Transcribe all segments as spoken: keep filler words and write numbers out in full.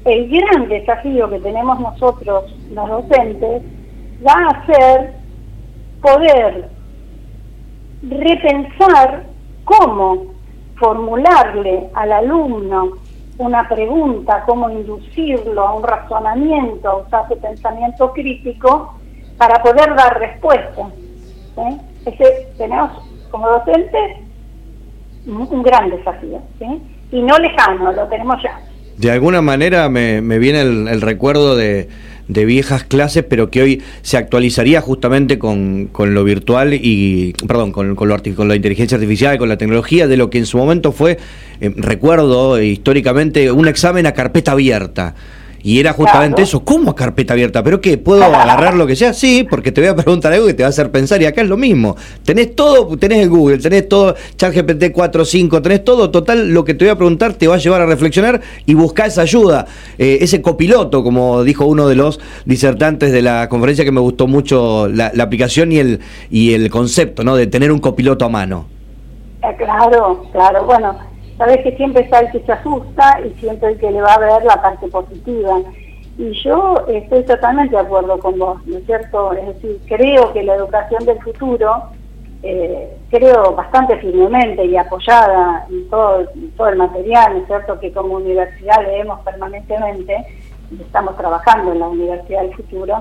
el gran desafío que tenemos nosotros, los docentes, va a ser poder repensar cómo formularle al alumno una pregunta, cómo inducirlo a un razonamiento, a usar su pensamiento crítico para poder dar respuesta. ¿Sí? Ese, tenemos como docentes un gran desafío, ¿sí? Y no lejano, lo tenemos ya. De alguna manera me, me viene el, el recuerdo de, de viejas clases, pero que hoy se actualizaría justamente con, con lo virtual y, perdón, con, con, lo, con la inteligencia artificial, con la tecnología, de lo que en su momento fue, eh, recuerdo históricamente, un examen a carpeta abierta. Y era justamente claro. Eso, ¿cómo a carpeta abierta? ¿Pero qué? ¿Puedo agarrar lo que sea? Sí, porque te voy a preguntar algo que te va a hacer pensar, y acá es lo mismo. Tenés todo, tenés el Google, tenés todo, ChatGPT cuatro, cinco, tenés todo, total, lo que te voy a preguntar te va a llevar a reflexionar y buscar esa ayuda, eh, ese copiloto, como dijo uno de los disertantes de la conferencia, que me gustó mucho la, la aplicación y el, y el concepto, ¿no?, de tener un copiloto a mano. Claro, claro, bueno... Sabes que siempre está el que se asusta y siempre el que le va a ver la parte positiva. Y yo estoy totalmente de acuerdo con vos, ¿no es cierto? Es decir, creo que la educación del futuro, eh, creo bastante firmemente y apoyada en todo, en todo el material, ¿no es cierto?, que como universidad leemos permanentemente, y estamos trabajando en la Universidad del Futuro.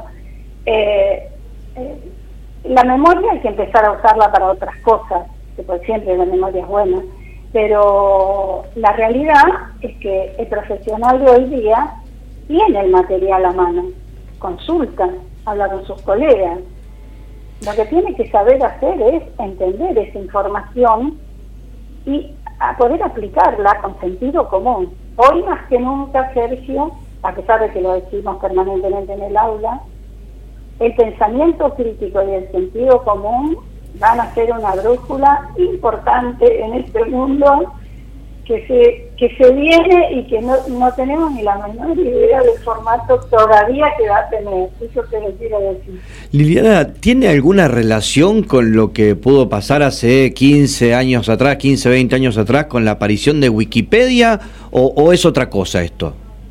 Eh, eh, la memoria hay que empezar a usarla para otras cosas, que por siempre la memoria es buena. Pero la realidad es que el profesional de hoy día tiene el material a mano, consulta, habla con sus colegas. Lo que tiene que saber hacer es entender esa información y a poder aplicarla con sentido común. Hoy más que nunca, Sergio, a pesar de que lo decimos permanentemente en el aula, el pensamiento crítico y el sentido común van a ser una brújula importante en este mundo que se que se viene y que no, no tenemos ni la menor idea del formato todavía que va a tener. Eso te lo quiero decir. Liliana, ¿tiene alguna relación con lo que pudo pasar hace quince años atrás, quince, veinte años atrás, con la aparición de Wikipedia, o, o es otra cosa esto?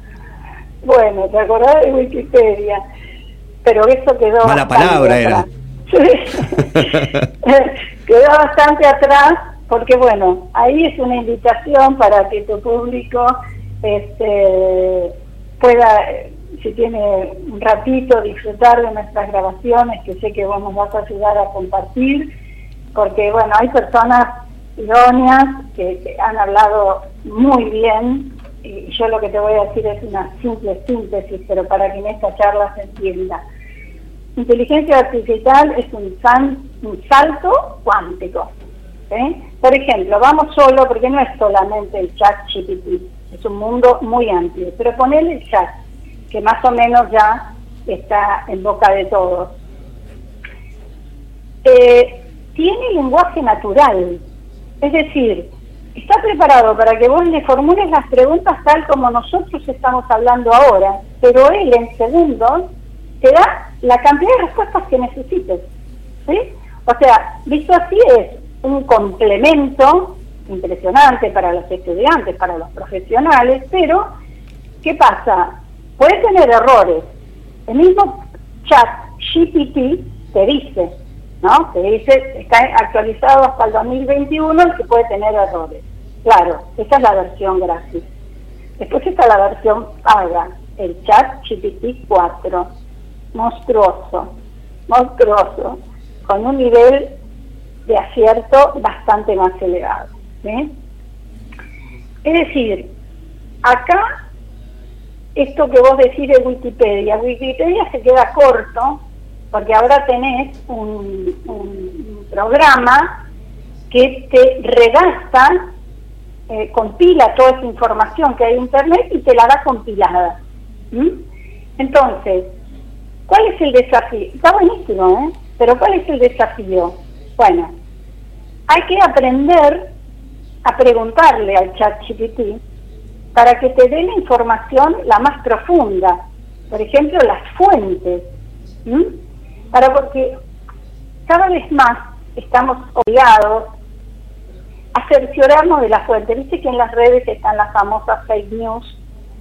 Bueno, te acordás de Wikipedia, pero eso quedó... Mala palabra era. Quedó bastante atrás, porque bueno, ahí es una invitación para que tu público este, pueda, si tiene un ratito, disfrutar de nuestras grabaciones, que sé que vos nos vas a ayudar a compartir, porque bueno, hay personas idóneas que, que han hablado muy bien, y yo lo que te voy a decir es una simple síntesis, pero para que en esta charla se entienda. Inteligencia artificial es un, san, un salto cuántico. ¿Sí? Por ejemplo, vamos solo, porque no es solamente el chat G P T, es un mundo muy amplio, pero ponele el chat, que más o menos ya está en boca de todos. Eh, tiene lenguaje natural, es decir, está preparado para que vos le formules las preguntas tal como nosotros estamos hablando ahora, pero él en segundos te da la cantidad de respuestas que necesites, ¿sí? O sea, visto así, es un complemento impresionante para los estudiantes, para los profesionales, pero ¿qué pasa? Puede tener errores. El mismo chat G P T te dice, ¿no? Te dice, está actualizado hasta el dos mil veintiuno y que puede tener errores. Claro, esa es la versión gratis. Después está la versión paga, el chat G P T cuatro. Monstruoso, monstruoso, con un nivel de acierto bastante más elevado, ¿sí? Es decir, acá, esto que vos decís de Wikipedia, Wikipedia se queda corto, porque ahora tenés un, un programa que te redacta, eh, compila toda esa información que hay en Internet y te la da compilada. ¿Mm? Entonces, ¿cuál es el desafío? Está buenísimo, ¿eh? Pero ¿cuál es el desafío? Bueno, hay que aprender a preguntarle al chat G P T para que te dé la información la más profunda. Por ejemplo, las fuentes. ¿Mm? Para porque cada vez más estamos obligados a cerciorarnos de las fuentes. Viste que en las redes están las famosas fake news,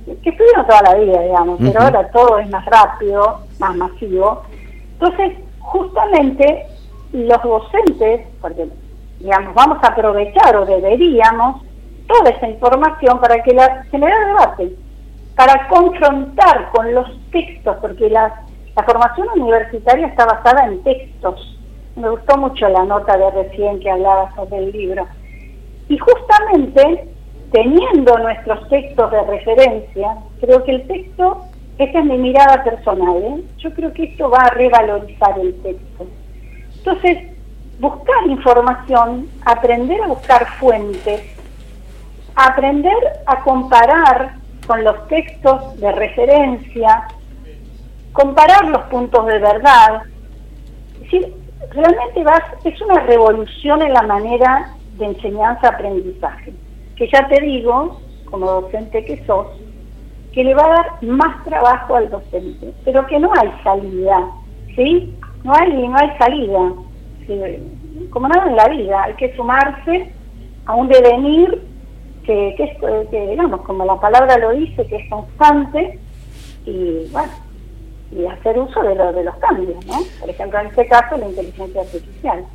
que estuvieron toda la vida, digamos, Uh-huh. pero ahora todo es más rápido, más masivo. Entonces, justamente los docentes, porque digamos, vamos a aprovechar o deberíamos toda esa información para que la generar debate, para confrontar con los textos, porque la, la formación universitaria está basada en textos. Me gustó mucho la nota de recién que hablaba sobre el libro. Y justamente, teniendo nuestros textos de referencia, creo que el texto, esa es mi mirada personal, ¿eh? Yo creo que esto va a revalorizar el texto. Entonces, buscar información, aprender a buscar fuentes, aprender a comparar con los textos de referencia, comparar los puntos de verdad. Es decir, realmente vas, es una revolución en la manera de enseñanza-aprendizaje, que ya te digo, como docente que sos, que le va a dar más trabajo al docente, pero que no hay salida, ¿sí? No hay, no hay salida. Sí, como nada en la vida, hay que sumarse a un devenir que, que, es, que, digamos, como la palabra lo dice, que es constante, y bueno, y hacer uso de, lo, de los cambios, ¿no? Por ejemplo, en este caso, la inteligencia artificial.